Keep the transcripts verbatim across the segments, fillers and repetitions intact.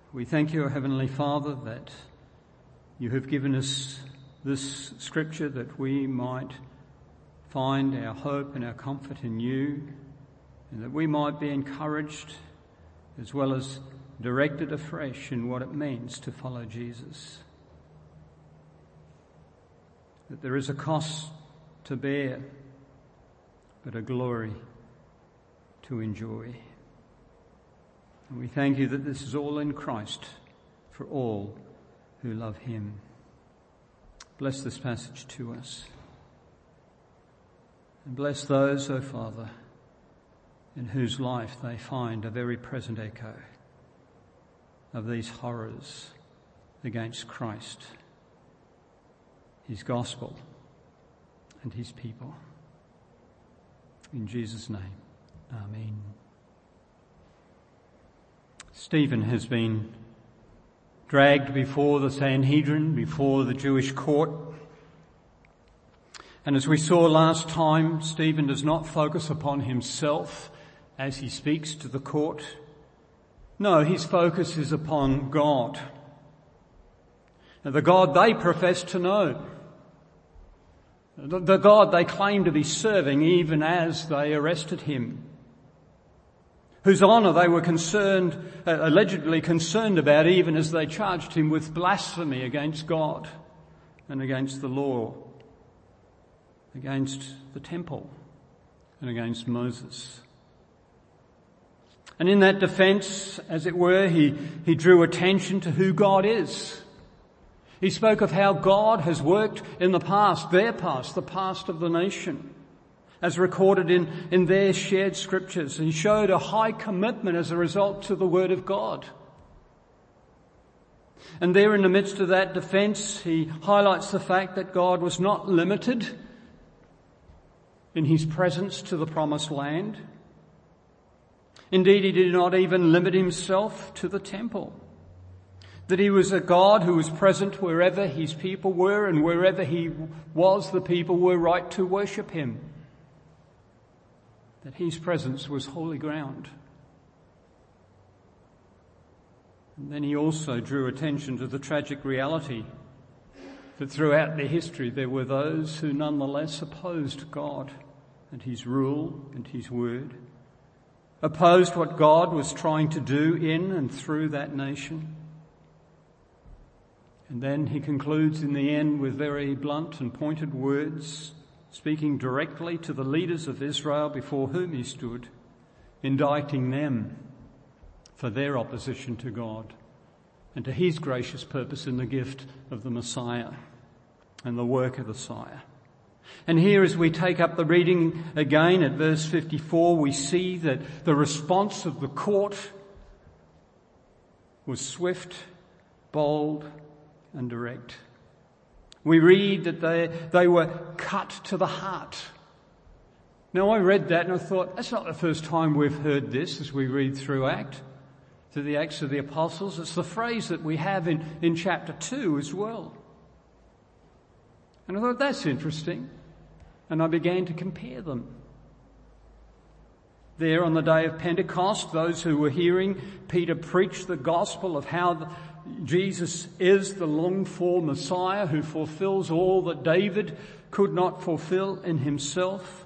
We thank you, Heavenly Father, that you have given us this scripture that we might find our hope and our comfort in you, and that we might be encouraged as well as directed afresh in what it means to follow Jesus. That there is a cost to bear, but a glory to enjoy. And we thank you that this is all in Christ for all who love him. Bless this passage to us. And bless those, O Father, in whose life they find a very present echo of these horrors against Christ, his gospel, and his people. In Jesus' name, amen. Stephen has been dragged before the Sanhedrin, before the Jewish court. And as we saw last time, Stephen does not focus upon himself as he speaks to the court. No, his focus is upon God, the God they profess to know, the God they claim to be serving even as they arrested him, whose honour they were concerned, uh, allegedly concerned about, even as they charged him with blasphemy against God and against the law, against the temple and against Moses. And in that defence, as it were, he, he drew attention to who God is. He spoke of how God has worked in the past, their past, the past of the nation, as recorded in, in their shared scriptures. He showed a high commitment as a result to the Word of God. And there in the midst of that defence, he highlights the fact that God was not limited in his presence to the promised land. Indeed, he did not even limit himself to the temple. That he was a God who was present wherever his people were, and wherever he was, the people were right to worship him. That his presence was holy ground. And then he also drew attention to the tragic reality that throughout their history there were those who nonetheless opposed God and his rule and his word, opposed what God was trying to do in and through that nation. And then he concludes in the end with very blunt and pointed words, speaking directly to the leaders of Israel before whom he stood, indicting them for their opposition to God and to his gracious purpose in the gift of the Messiah and the work of the Messiah. And here, as we take up the reading again at verse fifty-four, we see that the response of the court was swift, bold, and direct. We read that they, they were cut to the heart. Now, I read that and I thought, that's not the first time we've heard this as we read through Act, through the Acts of the Apostles. It's the phrase that we have in, in chapter two as well. And I thought, that's interesting. And I began to compare them. There on the day of Pentecost, those who were hearing Peter preach the gospel of how the, Jesus is the longed-for Messiah who fulfills all that David could not fulfill in himself.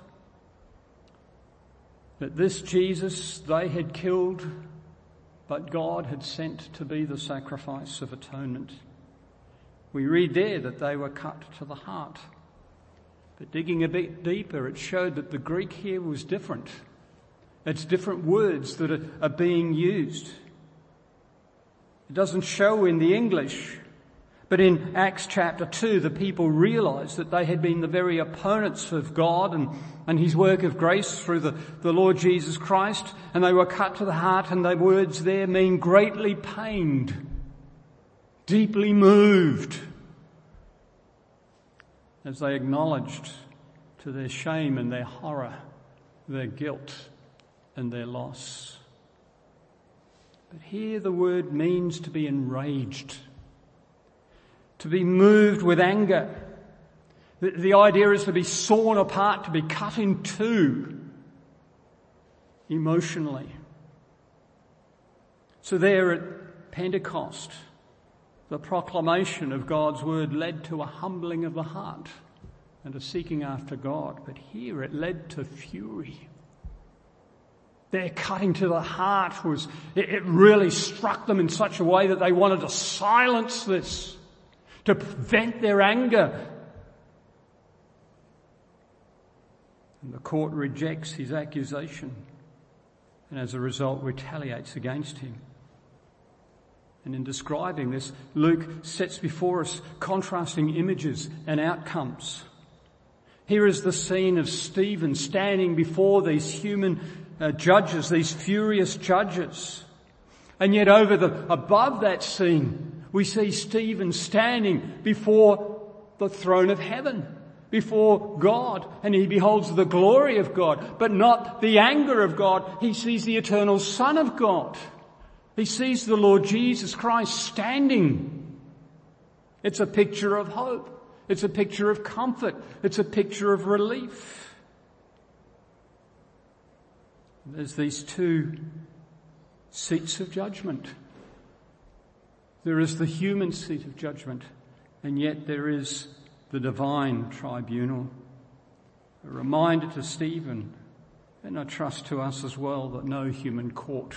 That this Jesus they had killed, but God had sent to be the sacrifice of atonement. We read there that they were cut to the heart. But digging a bit deeper, it showed that the Greek here was different. It's different words that are, are being used. It doesn't show in the English, but in Acts chapter two, the people realized that they had been the very opponents of God and, and his work of grace through the, the Lord Jesus Christ, and they were cut to the heart, and the words there mean greatly pained, deeply moved, as they acknowledged to their shame and their horror, their guilt and their loss. But here the word means to be enraged, to be moved with anger. The, the idea is to be sawn apart, to be cut in two emotionally. So there at Pentecost, the proclamation of God's word led to a humbling of the heart and a seeking after God. But here it led to fury. Their cutting to the heart was, it, it really struck them in such a way that they wanted to silence this, to vent their anger. And the court rejects his accusation and as a result retaliates against him. And in describing this, Luke sets before us contrasting images and outcomes. Here is the scene of Stephen standing before these human uh, judges, these furious judges. And yet over the, above that scene, we see Stephen standing before the throne of heaven, before God, and he beholds the glory of God, but not the anger of God. He sees the eternal Son of God. He sees the Lord Jesus Christ standing. It's a picture of hope. It's a picture of comfort. It's a picture of relief. There's these two seats of judgment. There is the human seat of judgment, and yet there is the divine tribunal. A reminder to Stephen, and I trust to us as well, that no human court,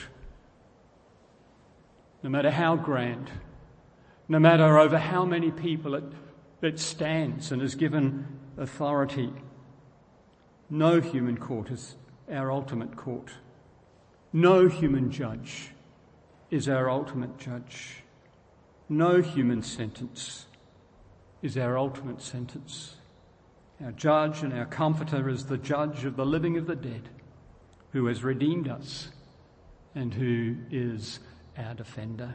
no matter how grand, no matter over how many people it, it stands and is given authority, no human court is our ultimate court. No human judge is our ultimate judge. No human sentence is our ultimate sentence. Our judge and our comforter is the judge of the living of the dead, who has redeemed us and who is our defender.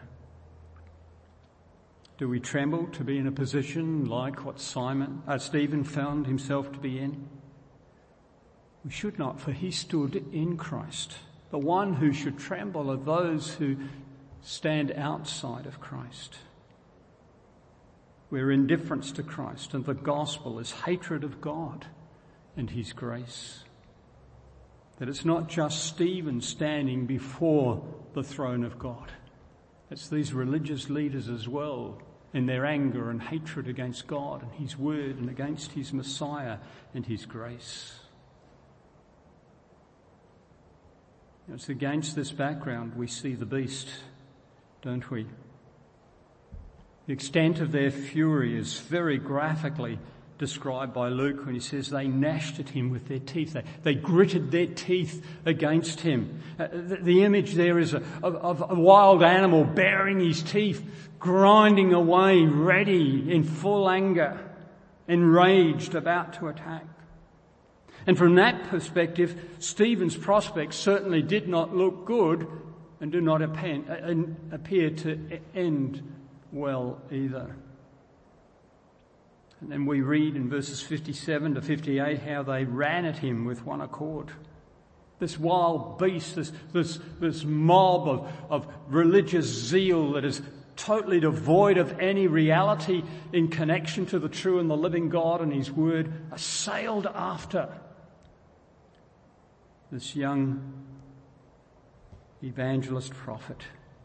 Do we tremble to be in a position like what Simon, uh, Stephen found himself to be in? We should not, for he stood in Christ. The one who should tremble are those who stand outside of Christ. Where indifference to Christ and the gospel is hatred of God and his grace. That it's not just Stephen standing before the throne of God. It's these religious leaders as well, in their anger and hatred against God and his word and against his Messiah and his grace. It's against this background we see the beast, don't we? The extent of their fury is very graphically described by Luke when he says they gnashed at him with their teeth. They, they gritted their teeth against him. Uh, the, the image there is a, of, of a wild animal baring his teeth, grinding away, ready in full anger, enraged, about to attack. And from that perspective, Stephen's prospects certainly did not look good and do not appear to end well either. And then we read in verses fifty-seven to fifty-eight how they ran at him with one accord. This wild beast, this, this, this mob of, of religious zeal that is totally devoid of any reality in connection to the true and the living God and his word, assailed after this young evangelist prophet.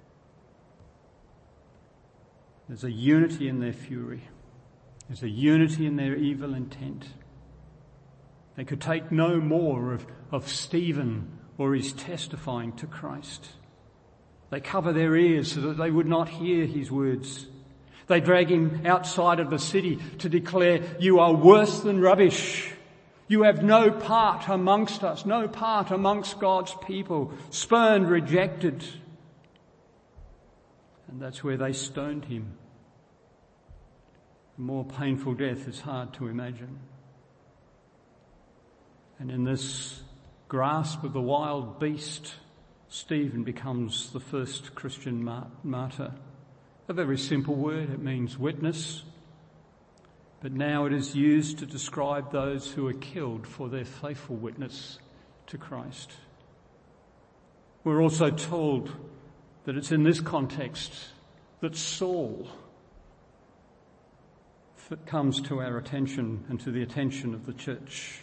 There's a unity in their fury. There's a unity in their evil intent. They could take no more of, of Stephen or his testifying to Christ. They cover their ears so that they would not hear his words. They drag him outside of the city to declare, "You are worse than rubbish. You have no part amongst us, no part amongst God's people, spurned, rejected." And that's where they stoned him. A more painful death is hard to imagine. And in this grasp of the wild beast, Stephen becomes the first Christian martyr. A very simple word, it means witness. But now it is used to describe those who are killed for their faithful witness to Christ. We're also told that it's in this context that Saul comes to our attention and to the attention of the church.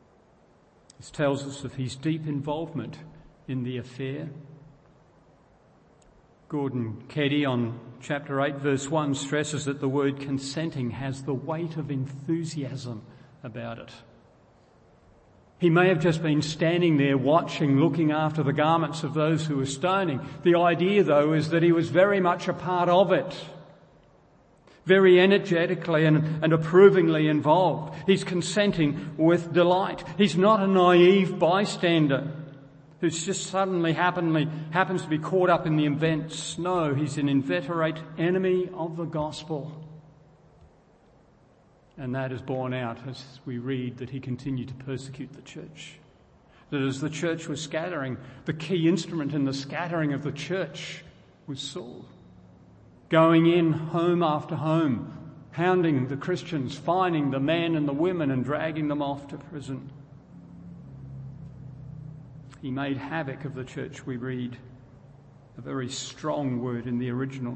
This tells us of his deep involvement in the affair. Gordon Keddy on chapter eight verse one stresses that the word consenting has the weight of enthusiasm about it. He may have just been standing there watching, looking after the garments of those who were stoning. The idea, though, is that he was very much a part of it, very energetically and, and approvingly involved. He's consenting with delight. He's not a naive bystander who's just suddenly happenly, happens to be caught up in the events. No, he's an inveterate enemy of the gospel. And that is borne out as we read that he continued to persecute the church. That as the church was scattering, the key instrument in the scattering of the church was Saul. Going in home after home, hounding the Christians, finding the men and the women and dragging them off to prison. He made havoc of the church, we read. A very strong word in the original.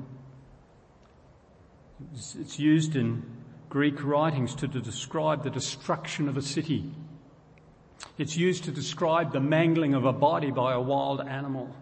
It's used in Greek writings to, to describe the destruction of a city. It's used to describe the mangling of a body by a wild animal.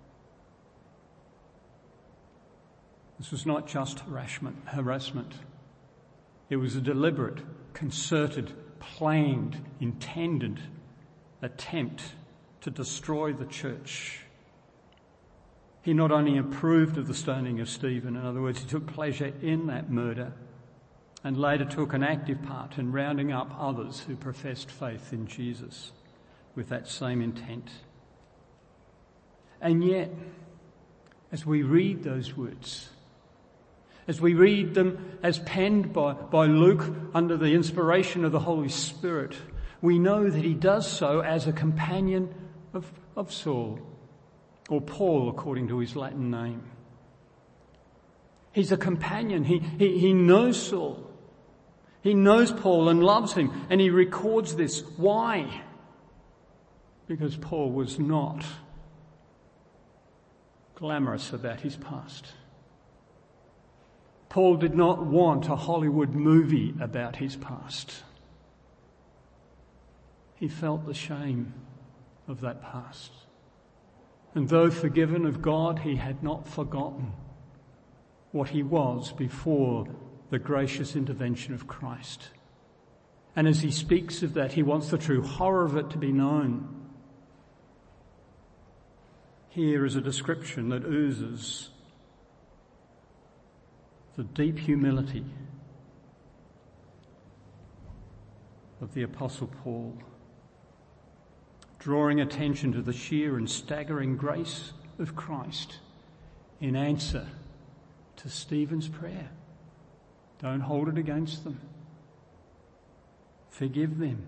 This was not just harassment, harassment. It was a deliberate, concerted, planned, intended attempt to destroy the church. He not only approved of the stoning of Stephen, in other words, he took pleasure in that murder, and later took an active part in rounding up others who professed faith in Jesus with that same intent. And yet, as we read those words, as we read them as penned by, by Luke under the inspiration of the Holy Spirit, we know that he does so as a companion of, of Saul, or Paul according to his Latin name. He's a companion. He, he, he knows Saul. He knows Paul and loves him, and he records this. Why? Because Paul was not glamorous about his past. Paul did not want a Hollywood movie about his past. He felt the shame of that past. And though forgiven of God, he had not forgotten what he was before the gracious intervention of Christ. And as he speaks of that, he wants the true horror of it to be known. Here is a description that oozes the deep humility of the Apostle Paul, drawing attention to the sheer and staggering grace of Christ in answer to Stephen's prayer. Don't hold it against them. Forgive them.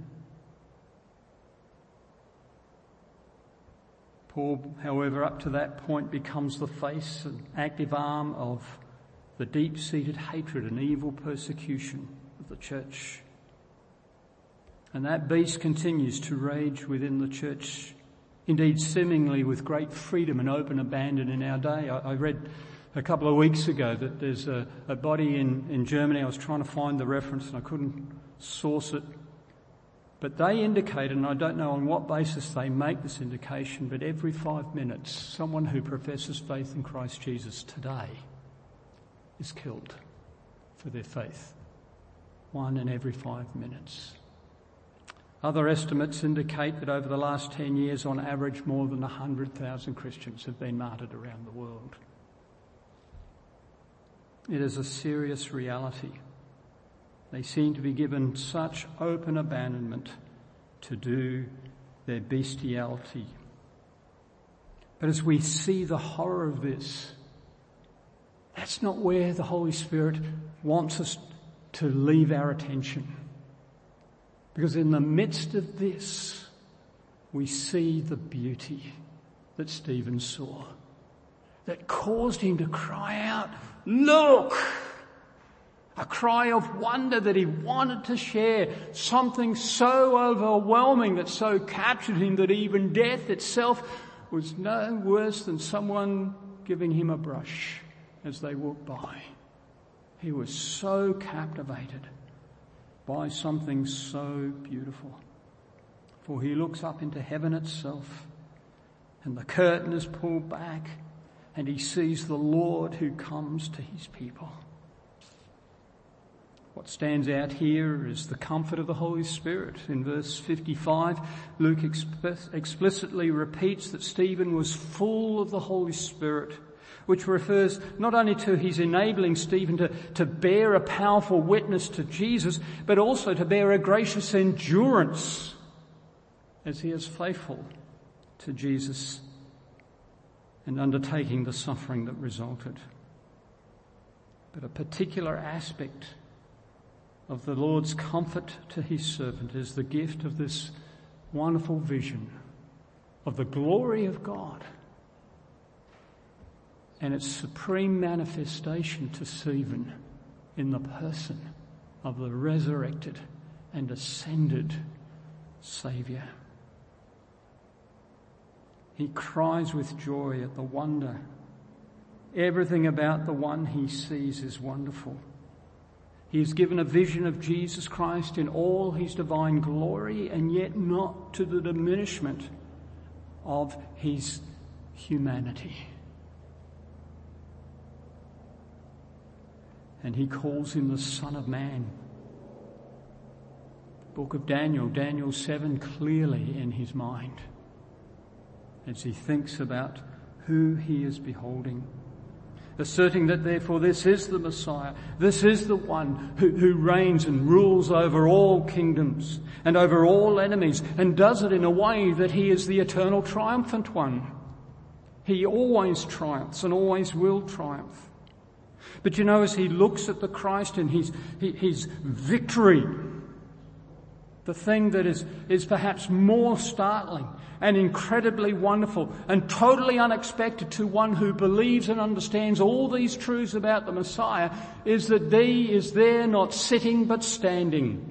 Paul, however, up to that point becomes the face and active arm of the deep-seated hatred and evil persecution of the church. And that beast continues to rage within the church, indeed seemingly with great freedom and open abandon in our day. I, I read a couple of weeks ago that there's a, a body in, in Germany. I was trying to find the reference and I couldn't source it. But they indicated, and I don't know on what basis they make this indication, but every five minutes, someone who professes faith in Christ Jesus today is killed for their faith. One in every five minutes. Other estimates indicate that over the last ten years, on average, more than one hundred thousand Christians have been martyred around the world. It is a serious reality. They seem to be given such open abandonment to do their bestiality. But as we see the horror of this, that's not where the Holy Spirit wants us to leave our attention. Because in the midst of this, we see the beauty that Stephen saw, that caused him to cry out, "Look!" A cry of wonder that he wanted to share, something so overwhelming that so captured him that even death itself was no worse than someone giving him a brush as they walked by. He was so captivated by something so beautiful. For he looks up into heaven itself, and the curtain is pulled back, and he sees the Lord who comes to his people. What stands out here is the comfort of the Holy Spirit. In verse fifty-five, Luke exp- explicitly repeats that Stephen was full of the Holy Spirit, which refers not only to his enabling Stephen to, to bear a powerful witness to Jesus, but also to bear a gracious endurance as he is faithful to Jesus and undertaking the suffering that resulted. But a particular aspect of the Lord's comfort to his servant is the gift of this wonderful vision of the glory of God and its supreme manifestation to Stephen in the person of the resurrected and ascended Saviour. He cries with joy at the wonder. Everything about the one he sees is wonderful. He is given a vision of Jesus Christ in all his divine glory, and yet not to the diminishment of his humanity. And he calls him the Son of Man. Book of Daniel, Daniel seven, clearly in his mind as he thinks about who he is beholding, asserting that therefore this is the Messiah, this is the one who, who reigns and rules over all kingdoms and over all enemies, and does it in a way that he is the eternal triumphant one. He always triumphs and always will triumph. But you know, as he looks at the Christ and his, his victory, the thing that is, is perhaps more startling and incredibly wonderful and totally unexpected to one who believes and understands all these truths about the Messiah is that he is there not sitting but standing.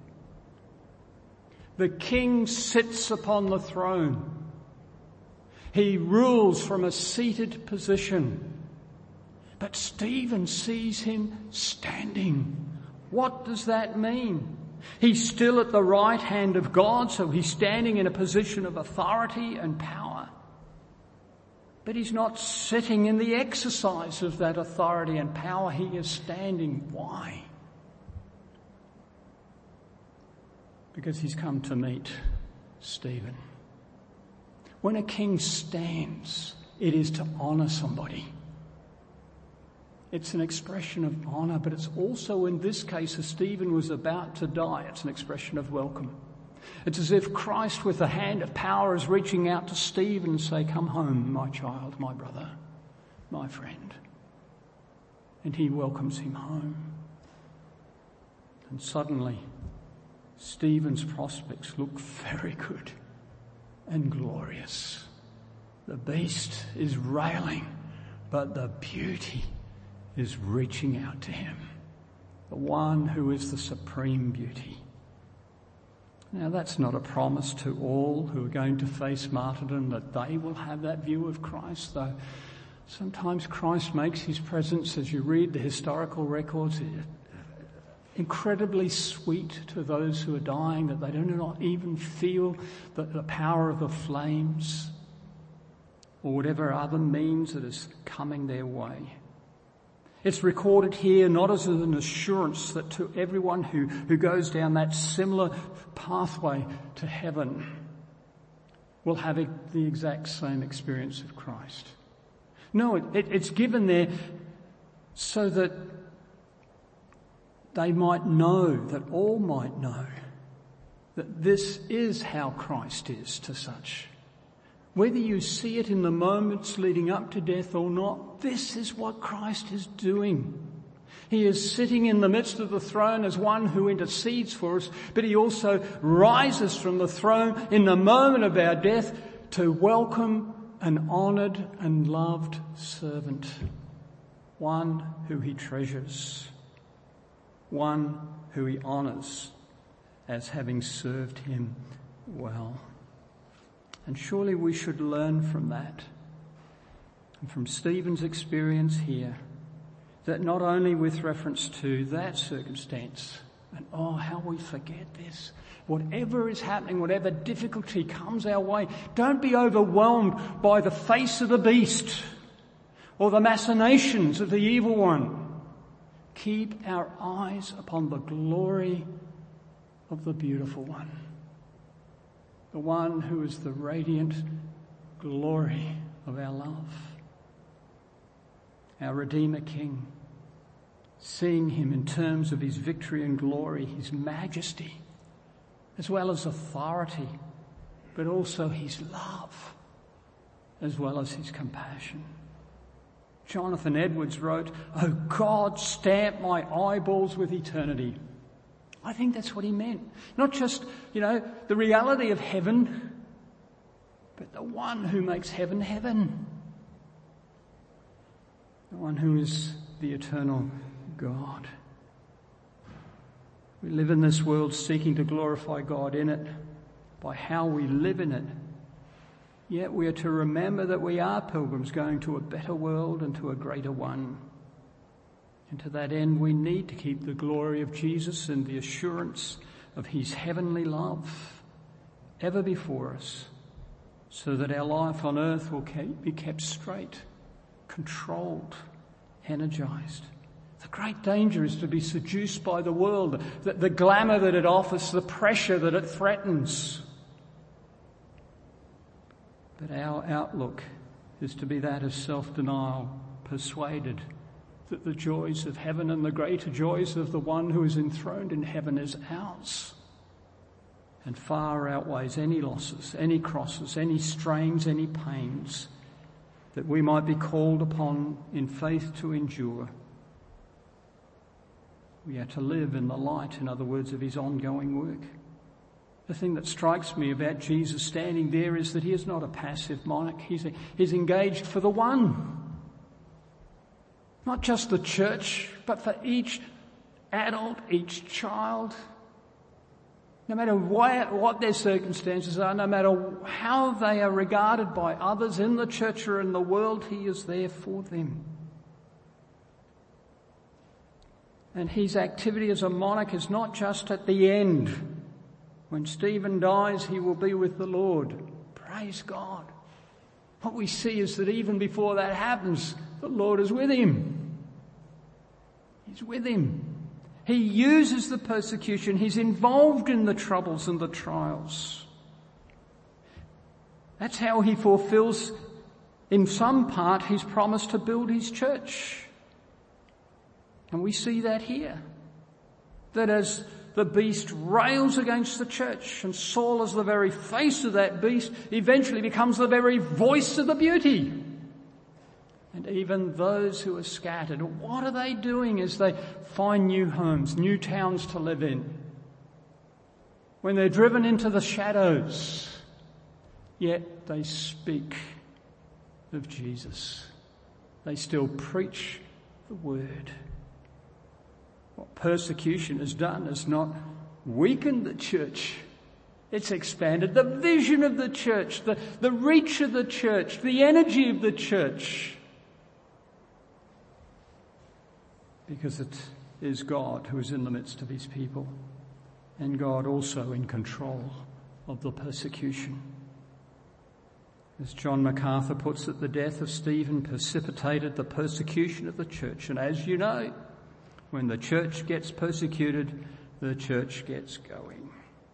The King sits upon the throne. He rules from a seated position. But Stephen sees him standing. What does that mean? He's still at the right hand of God, so he's standing in a position of authority and power. But he's not sitting in the exercise of that authority and power. He is standing. Why? Because he's come to meet Stephen. When a king stands, it is to honour somebody. It's an expression of honour, but it's also, in this case, as Stephen was about to die, it's an expression of welcome. It's as if Christ, with the hand of power, is reaching out to Stephen and say, "Come home, my child, my brother, my friend." And he welcomes him home. And suddenly, Stephen's prospects look very good and glorious. The beast is railing, but the beauty is reaching out to him, the one who is the supreme beauty. Now, that's not a promise to all who are going to face martyrdom that they will have that view of Christ, though sometimes Christ makes his presence, as you read the historical records, incredibly sweet to those who are dying, that they do not even feel the, the power of the flames or whatever other means that is coming their way. It's recorded here not as an assurance that to everyone who, who goes down that similar pathway to heaven will have a, the exact same experience of Christ. No, it, it, it's given there so that they might know, that all might know, that this is how Christ is to such. Whether you see it in the moments leading up to death or not, this is what Christ is doing. He is sitting in the midst of the throne as one who intercedes for us, but he also rises from the throne in the moment of our death to welcome an honoured and loved servant, one who he treasures, one who he honours as having served him well. And surely we should learn from that, and from Stephen's experience here, that not only with reference to that circumstance, and oh, how we forget this, whatever is happening, whatever difficulty comes our way, don't be overwhelmed by the face of the beast. or the machinations of the evil one. Keep our eyes upon the glory of the beautiful one, the one who is the radiant glory of our love, our Redeemer King. Seeing him in terms of his victory and glory, his majesty, as well as authority, but also his love, as well as his compassion. Jonathan Edwards wrote, "Oh God, stamp my eyeballs with eternity." I think that's what he meant. Not just, you know, the reality of heaven, but the one who makes heaven heaven. The one who is the eternal God. We live in this world seeking to glorify God in it by how we live in it. Yet we are to remember that we are pilgrims going to a better world and to a greater one. And to that end, we need to keep the glory of Jesus and the assurance of his heavenly love ever before us, so that our life on earth will be kept straight, controlled, energized. The great danger is to be seduced by the world, the, the glamour that it offers, the pressure that it threatens. But our outlook is to be that of self-denial, persuaded that the joys of heaven and the greater joys of the one who is enthroned in heaven is ours, and far outweighs any losses, any crosses, any strains, any pains that we might be called upon in faith to endure. We are to live in the light, in other words, of his ongoing work. The thing that strikes me about Jesus standing there is that he is not a passive monarch. He's, a, he's engaged for the one. Not just the church, but for each adult, each child. No matter what, what their circumstances are, no matter how they are regarded by others in the church or in the world, he is there for them. And his activity as a monarch is not just at the end. When Stephen dies, he will be with the Lord. Praise God. What we see is that even before that happens, the Lord is with him. He's with him. He uses the persecution. He's involved in the troubles and the trials. That's how he fulfills, in some part, his promise to build his church. And we see that here. That as the beast rails against the church, and Saul, as the very face of that beast, eventually becomes the very voice of the beauty. And even those who are scattered, what are they doing as they find new homes, new towns to live in? When they're driven into the shadows, yet they speak of Jesus. They still preach the word. What persecution has done is not weakened the church. It's expanded the vision of the church, the, the reach of the church, the energy of the church. Because it is God who is in the midst of his people, and God also in control of the persecution. As John MacArthur puts it, the death of Stephen precipitated the persecution of the church. And as you know, when the church gets persecuted, the church gets going.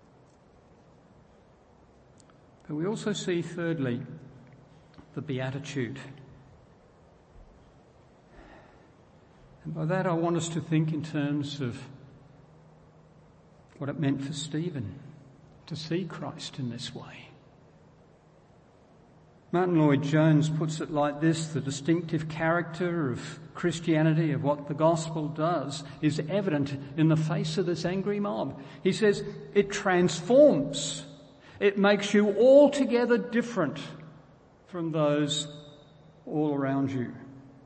But we also see, thirdly, the beatitude. And by that I want us to think in terms of what it meant for Stephen to see Christ in this way. Martin Lloyd-Jones puts it like this: the distinctive character of Christianity, of what the gospel does, is evident in the face of this angry mob. He says, it transforms. It makes you altogether different from those all around you.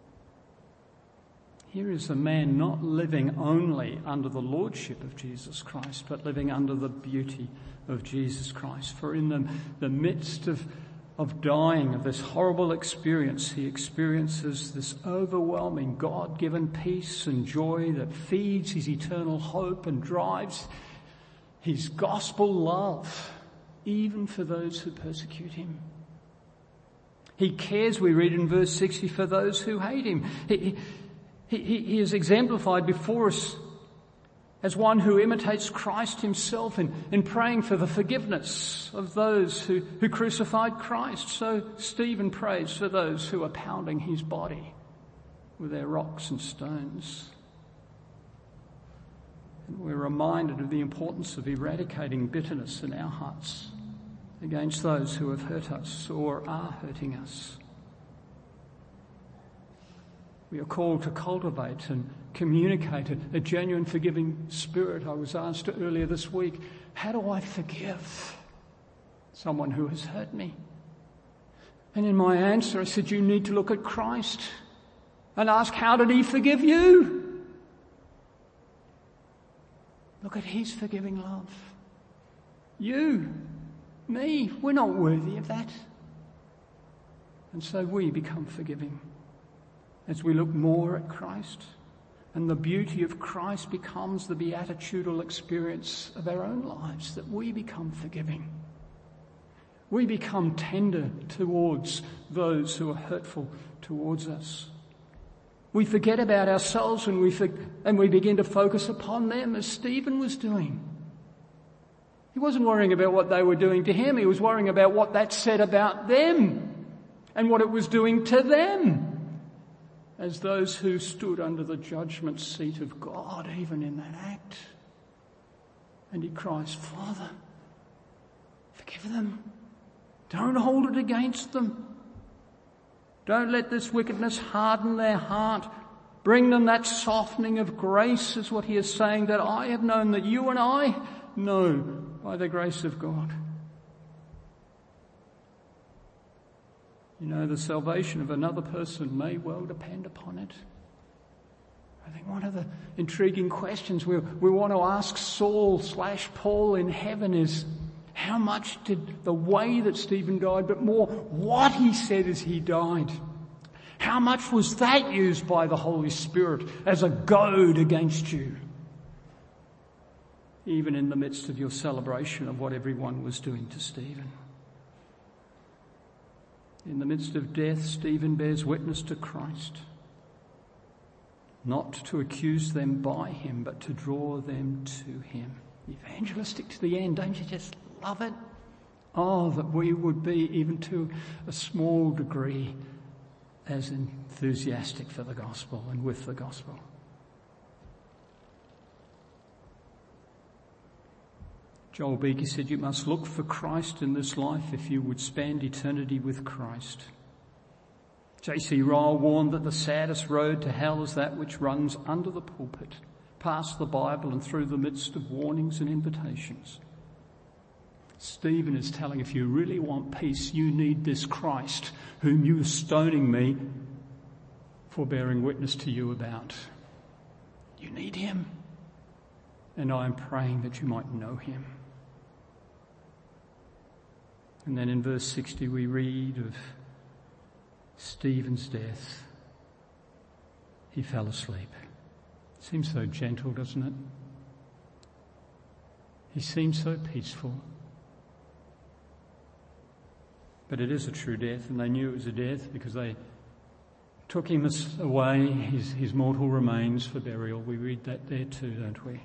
Here is a man not living only under the lordship of Jesus Christ, but living under the beauty of Jesus Christ. For in the, the midst of of dying, of this horrible experience, he experiences this overwhelming God-given peace and joy that feeds his eternal hope and drives his gospel love, even for those who persecute him. He cares, we read in verse sixty, for those who hate him. He, he, he, he is exemplified before us as one who imitates Christ himself in, in praying for the forgiveness of those who, who crucified Christ. So Stephen prays for those who are pounding his body with their rocks and stones. And we're reminded of the importance of eradicating bitterness in our hearts against those who have hurt us or are hurting us. We are called to cultivate and communicate a, a genuine forgiving spirit. I was asked earlier this week, how do I forgive someone who has hurt me? And in my answer, I said, you need to look at Christ and ask, how did he forgive you? Look at his forgiving love. You, me, we're not worthy of that. And so we become forgiving as we look more at Christ. And the beauty of Christ becomes the beatitudinal experience of our own lives, that we become forgiving. We become tender towards those who are hurtful towards us. We forget about ourselves and we for, and we begin to focus upon them, as Stephen was doing. He wasn't worrying about what they were doing to him. He was worrying about what that said about them and what it was doing to them as those who stood under the judgment seat of God, even in that act. And he cries, Father, forgive them. Don't hold it against them. Don't let this wickedness harden their heart. Bring them that softening of grace, is what he is saying, that I have known, that you and I know by the grace of God. You know, the salvation of another person may well depend upon it. I think one of the intriguing questions we, we want to ask Saul slash Paul in heaven is, how much did the way that Stephen died, but more what he said as he died, how much was that used by the Holy Spirit as a goad against you? Even in the midst of your celebration of what everyone was doing to Stephen. In the midst of death, Stephen bears witness to Christ, not to accuse them by him, but to draw them to him. Evangelistic to the end, don't you just love it? Oh, that we would be, even to a small degree, as enthusiastic for the gospel and with the gospel. Joel Beeke said, you must look for Christ in this life if you would spend eternity with Christ. J C Ryle warned that the saddest road to hell is that which runs under the pulpit, past the Bible and through the midst of warnings and invitations. Stephen is telling, if you really want peace, you need this Christ whom you are stoning me for bearing witness to you about. You need him. And I am praying that you might know him. And then in verse sixty we read of Stephen's death. He fell asleep. Seems so gentle, doesn't it? He seems so peaceful. But it is a true death, and they knew it was a death because they took him away, his, his mortal remains, for burial. We read that there too, don't we?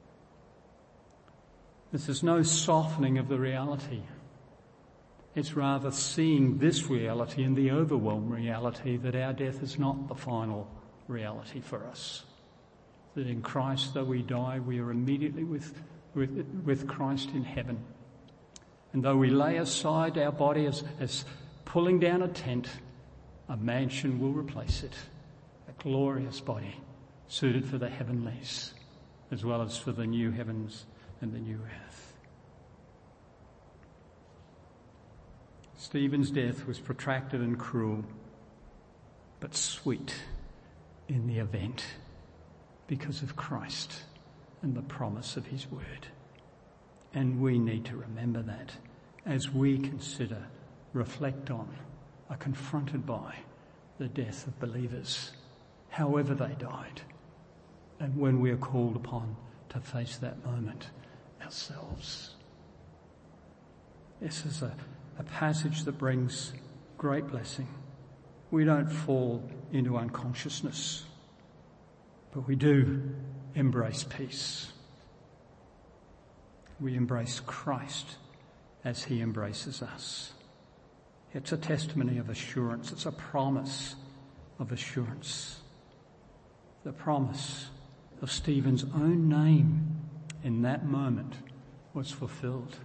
This is no softening of the reality. It's rather seeing this reality and the overwhelming reality that our death is not the final reality for us. That in Christ, though we die, we are immediately with, with, with Christ in heaven. And though we lay aside our body as, as pulling down a tent, a mansion will replace it. A glorious body suited for the heavenlies, as well as for the new heavens and the new earth. Stephen's death was protracted and cruel, but sweet in the event because of Christ and the promise of his word. And we need to remember that as we consider, reflect on, are confronted by the death of believers, however they died, and when we are called upon to face that moment ourselves. This is a, a passage that brings great blessing. We don't fall into unconsciousness, but we do embrace peace. We embrace Christ as he embraces us. It's a testimony of assurance. It's a promise of assurance. The promise of Stephen's own name in that moment was fulfilled.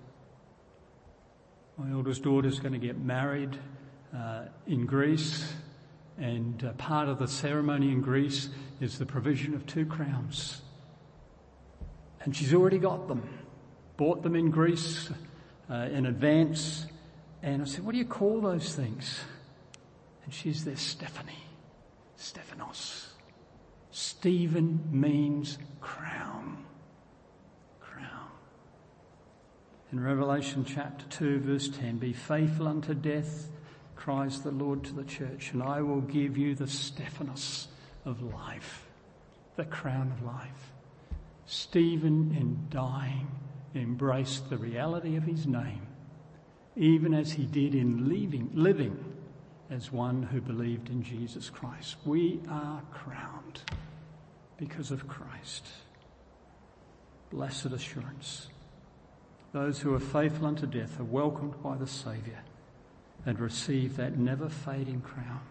My oldest daughter's going to get married uh, in Greece, and uh, part of the ceremony in Greece is the provision of two crowns. And she's already got them, bought them in Greece uh, in advance. And I said, what do you call those things? And she's there, Stephanie, Stephanos. Stephen means crown. Crown. In Revelation chapter two, verse ten, be faithful unto death, cries the Lord to the church, and I will give you the Stephanos of life, the crown of life. Stephen, in dying, embraced the reality of his name, even as he did in leaving, living as one who believed in Jesus Christ. We are crowned because of Christ. Blessed assurance. Those who are faithful unto death are welcomed by the Saviour and receive that never-fading crown.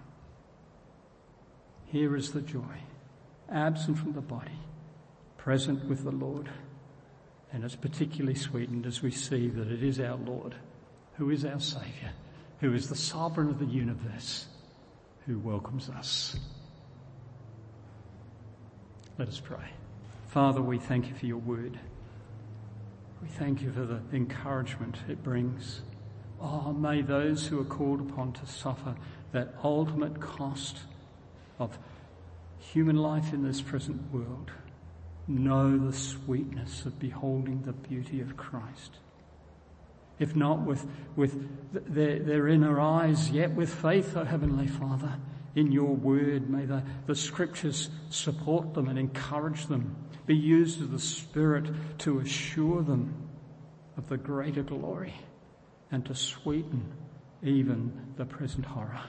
Here is the joy, absent from the body, present with the Lord. And it's particularly sweetened as we see that it is our Lord, who is our Saviour, who is the sovereign of the universe, who welcomes us. Let us pray. Father, we thank you for your word. We thank you for the encouragement it brings. Oh, may those who are called upon to suffer that ultimate cost of human life in this present world know the sweetness of beholding the beauty of Christ. If not with, with their, their inner eyes, yet with faith, O Heavenly Father, in your word, may the, the scriptures support them and encourage them, be used of the Spirit to assure them of the greater glory and to sweeten even the present horror.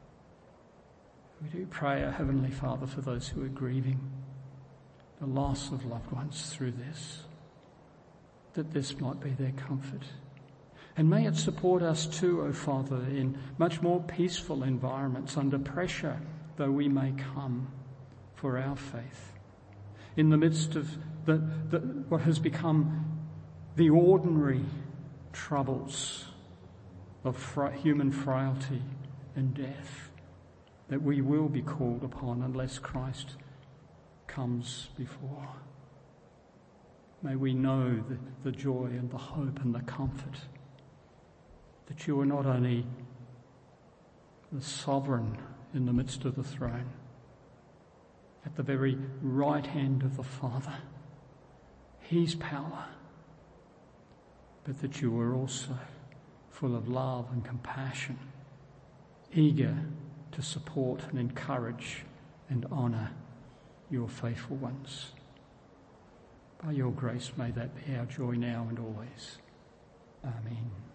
We do pray, O Heavenly Father, for those who are grieving the loss of loved ones through this, that this might be their comfort. And may it support us too, O Father, in much more peaceful environments under pressure, though we may come for our faith. In the midst of the, the, what has become the ordinary troubles of fra- human frailty and death, that we will be called upon unless Christ comes before. May we know the, the joy and the hope and the comfort that you are not only the sovereign in the midst of the throne, at the very right hand of the Father, his power, but that you are also full of love and compassion, eager to support and encourage and honour your faithful ones. By your grace, may that be our joy now and always. Amen.